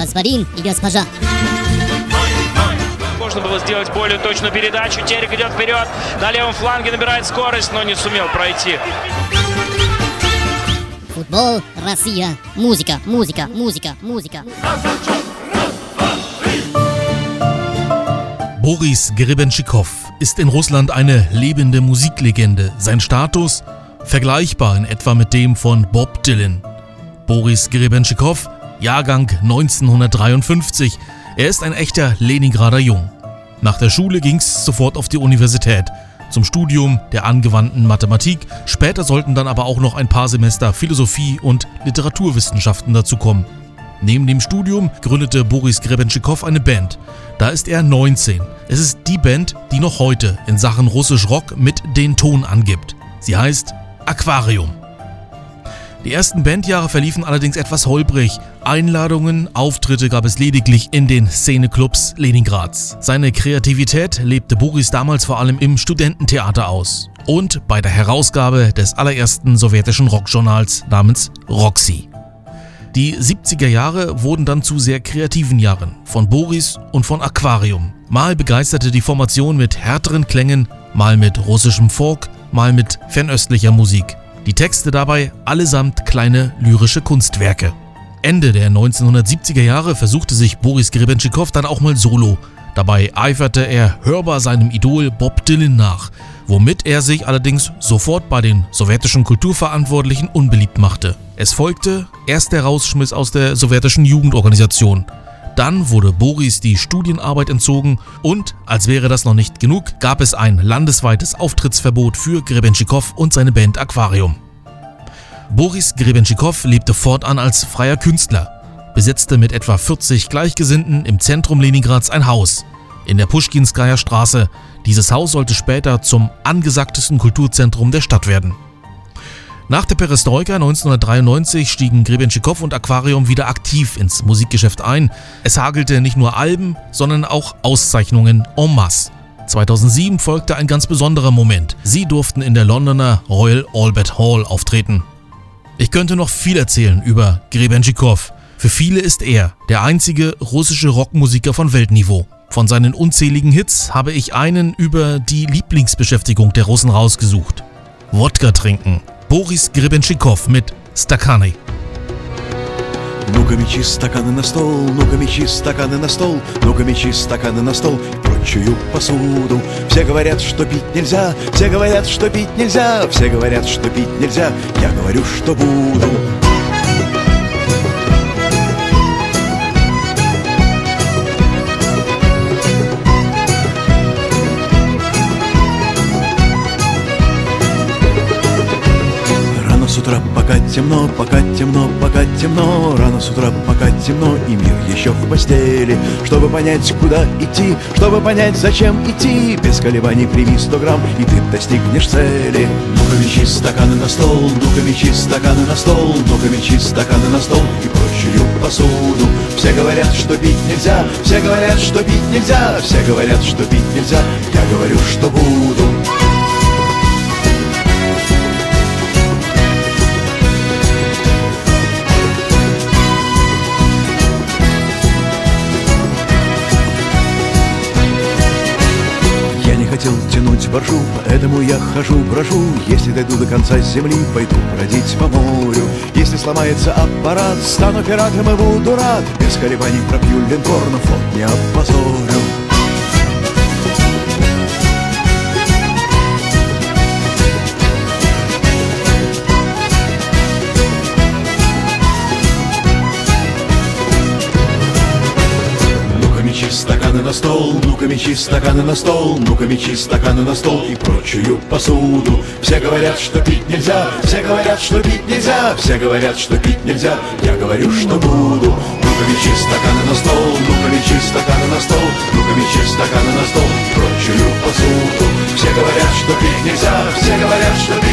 Господин и госпожа. Можно было сделать более точную передачу. Терек идет вперед. На левом фланге набирает скорость, но не сумел пройти. Футбол, Россия. Музыка, музыка, музыка, музыка. Boris Grebenschikow ist in Russland eine lebende Musiklegende. Sein Status vergleichbar in etwa mit dem von Bob Dylan. Boris Grebenschikow, Jahrgang 1953. Er ist ein echter Leningrader Jung. Nach der Schule ging's sofort auf die Universität, zum Studium der angewandten Mathematik. Später sollten dann aber auch noch ein paar Semester Philosophie und Literaturwissenschaften dazukommen. Neben dem Studium gründete Boris Grebenschikow eine Band. Da ist er 19. Es ist die Band, die noch heute in Sachen russisch Rock mit den Ton angibt. Sie heißt Aquarium. Die ersten Bandjahre verliefen allerdings etwas holprig. Einladungen, Auftritte gab es lediglich in den Szeneclubs Leningrads. Seine Kreativität lebte Boris damals vor allem im Studententheater aus und bei der Herausgabe des allerersten sowjetischen Rockjournals namens Roxy. Die 70er Jahre wurden dann zu sehr kreativen Jahren von Boris und von Aquarium. Mal begeisterte die Formation mit härteren Klängen, mal mit russischem Folk, mal mit fernöstlicher Musik. Die Texte dabei allesamt kleine lyrische Kunstwerke. Ende der 1970er Jahre versuchte sich Boris Grebenschikow dann auch mal solo. Dabei eiferte er hörbar seinem Idol Bob Dylan nach, womit er sich allerdings sofort bei den sowjetischen Kulturverantwortlichen unbeliebt machte. Es folgte erst der Rausschmiss aus der sowjetischen Jugendorganisation. Dann wurde Boris die Studienarbeit entzogen und, als wäre das noch nicht genug, gab es ein landesweites Auftrittsverbot für Grebenschikow und seine Band Aquarium. Boris Grebenschikow lebte fortan als freier Künstler, besetzte mit etwa 40 Gleichgesinnten im Zentrum Leningrads ein Haus in der Puschkinskaja Straße. Dieses Haus sollte später zum angesagtesten Kulturzentrum der Stadt werden. Nach der Perestroika 1993 stiegen Grebenschikow und Aquarium wieder aktiv ins Musikgeschäft ein. Es hagelte nicht nur Alben, sondern auch Auszeichnungen en masse. 2007 folgte ein ganz besonderer Moment. Sie durften in der Londoner Royal Albert Hall auftreten. Ich könnte noch viel erzählen über Grebenschikow. Für viele ist er der einzige russische Rockmusiker von Weltniveau. Von seinen unzähligen Hits habe ich einen über die Lieblingsbeschäftigung der Russen rausgesucht. Wodka trinken. Boris Grebenschikow mit Stakany. Ну-ка мечи стаканы на стол, ну-ка мечи стаканы на стол, ну-ка мечи стаканы на стол и прочую посуду. Все говорят, что пить нельзя, все говорят, что пить нельзя, все говорят, что пить нельзя, я говорю, что буду. С утра пока темно, пока темно, пока темно. Рано с утра пока темно, и мир еще в постели. Чтобы понять, куда идти, чтобы понять, зачем идти, без колебаний прими 100 грамм, и ты достигнешь цели. Ну-ка мечи стаканы на стол, ну-ка мечи стаканы на стол, ну-ка мечи стаканы на стол и прочую посуду. Все говорят, что пить нельзя, все говорят, что пить нельзя, все говорят, что пить нельзя, я говорю, что буду. Хотел тянуть боржу, поэтому я хожу, брожу. Если дойду до конца земли, пойду бродить по морю. Если сломается аппарат, стану пиратом и буду рад. Без колебаний пропью линкор, но флот не опозорю. Мечи стаканы на стол, ну-ка мечи стаканы на стол, ну-ка мечи стаканы на стол и прочую посуду. Все говорят, что пить нельзя, все говорят, что пить нельзя, все говорят, что пить нельзя, я говорю, что буду. Ну-ка мечи стаканы на стол, ну-ка мечи стаканы на стол, ну-ка мечи стаканы на стол и прочую посуду. Все говорят, что пить нельзя, все говорят, что пить